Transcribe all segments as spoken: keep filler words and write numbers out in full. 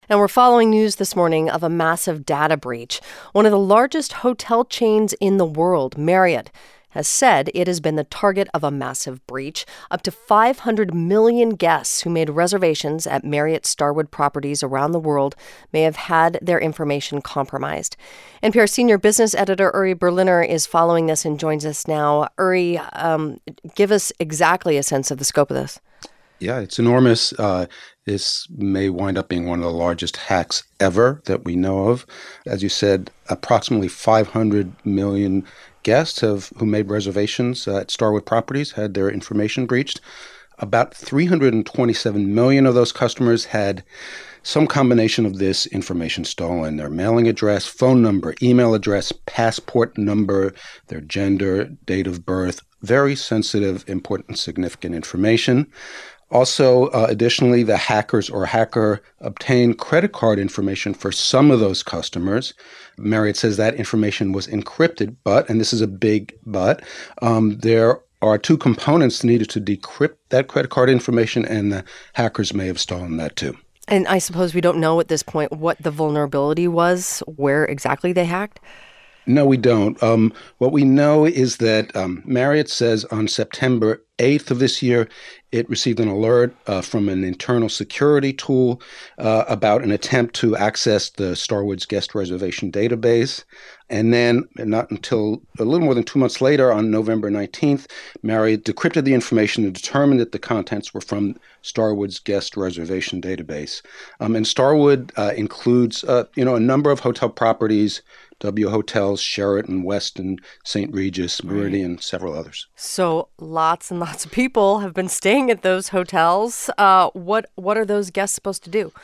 Now, we're following news this morning of a massive data breach. One of the largest hotel chains in the world, Marriott, has said it has been the target of a massive breach. Up to five hundred million guests who made reservations at Marriott Starwood properties around the world may have had their information compromised. N P R senior business editor Uri Berliner is following this and joins us now. Uri, um, give us exactly a sense of the scope of this. Yeah, it's enormous. Uh, this may wind up being one of the largest hacks ever that we know of. As you said, approximately five hundred million guests have who made reservations uh, at Starwood properties had their information breached. About three hundred twenty-seven million of those customers had some combination of this information stolen: their mailing address, phone number, email address, passport number, their gender, date of birth. Very sensitive, important, significant information. Also, uh, additionally, the hackers or hacker obtained credit card information for some of those customers. Marriott says that information was encrypted, but, and this is a big but, um, there are two components needed to decrypt that credit card information, and the hackers may have stolen that too. And I suppose we don't know at this point what the vulnerability was, where exactly they hacked? No, we don't. Um, what we know is that um, Marriott says on September eighth of this year, it received an alert uh, from an internal security tool uh, about an attempt to access the Starwood's guest reservation database. And then, not until a little more than two months later, on November nineteenth, Marriott decrypted the information and determined that the contents were from Starwood's guest reservation database. Um, and Starwood uh, includes, uh, you know, a number of hotel properties: W Hotels, Sheraton, Westin, Saint Regis, Meridian, right. Several others. So lots and lots of people have been staying at those hotels. Uh, what what are those guests supposed to do?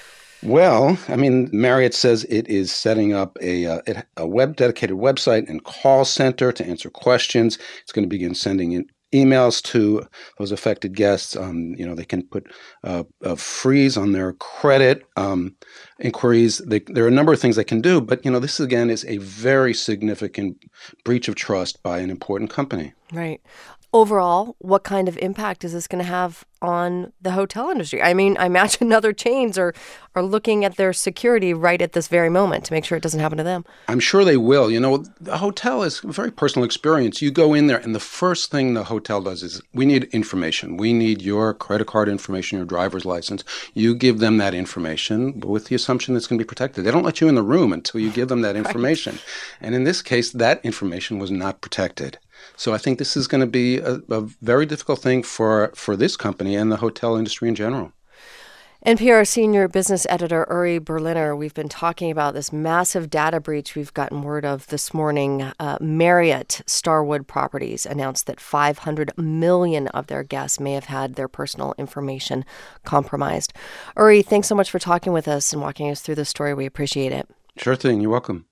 Well, I mean, Marriott says it is setting up a, uh, a web dedicated website and call center to answer questions. It's going to begin sending in emails to those affected guests. Um, you know, they can put uh, a freeze on their credit um, inquiries. They, there are a number of things they can do, but, you know, this, again, is a very significant breach of trust by an important company. Right. Overall, what kind of impact is this going to have on the hotel industry? I mean, I imagine other chains are, are looking at their security right at this very moment to make sure it doesn't happen to them. I'm sure they will. You know, the hotel is a very personal experience. You go in there, and the first thing the hotel does is, we need information. We need your credit card information, your driver's license. You give them that information with the assumption it's going to be protected. They don't let you in the room until you give them that information. Right. And in this case, that information was not protected. So I think this is going to be a, a very difficult thing for, for this company and the hotel industry in general. N P R senior business editor Uri Berliner, we've been talking about this massive data breach we've gotten word of this morning. Uh, Marriott Starwood Properties announced that five hundred million of their guests may have had their personal information compromised. Uri, thanks so much for talking with us and walking us through this story. We appreciate it. Sure thing. You're welcome.